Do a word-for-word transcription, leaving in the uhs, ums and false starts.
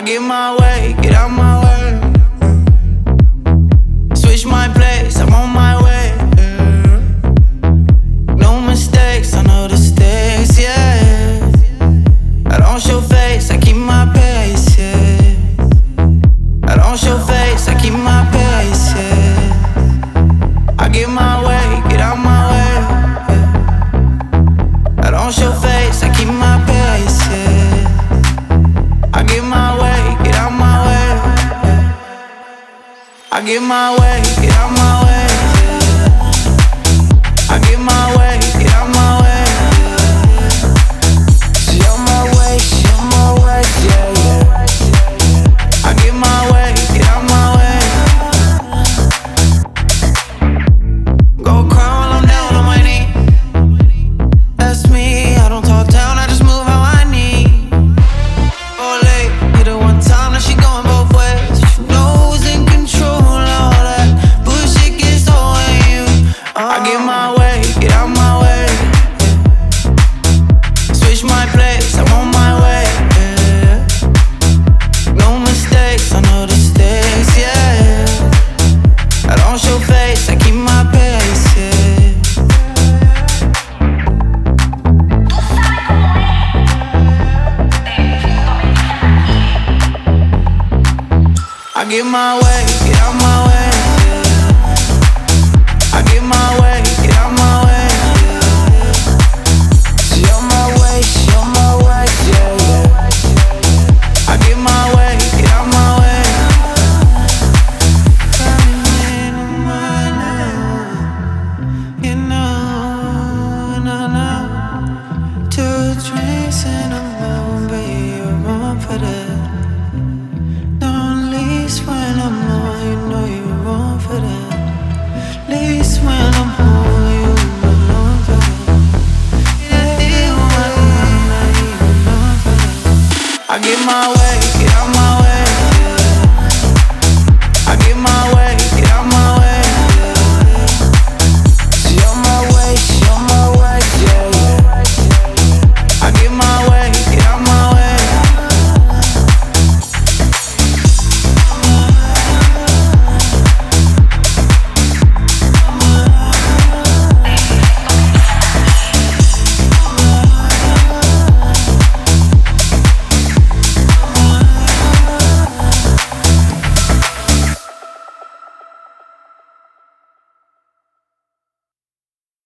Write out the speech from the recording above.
get my way, get out my way. Switch my place, I'm on my way. Yeah. No mistakes, I know the stakes, yeah. I don't show face, I keep my pace, yeah. I don't show face, I keep my pace, yeah. I get my way, get out my way, yeah. I don't show face, I keep my pace, yeah. I get my way, get out my way, yeah. I get my way, get out my way, yeah. I get my way, get out my way, yeah. She on my way, she on my way, yeah, yeah. I get my way, get out my way. Go cry while I'm down on my knee. That's me, I don't talk down, I just move how I need. Oh late, hit her one time, now she going both ways. She knows in control, all that bullshit gets on you. I get my way, get out my way, yeah. Switch my place, I'm on my way, yeah. No mistakes, I know the stakes, yeah. I don't show face, I keep my pace, yeah. I get my way.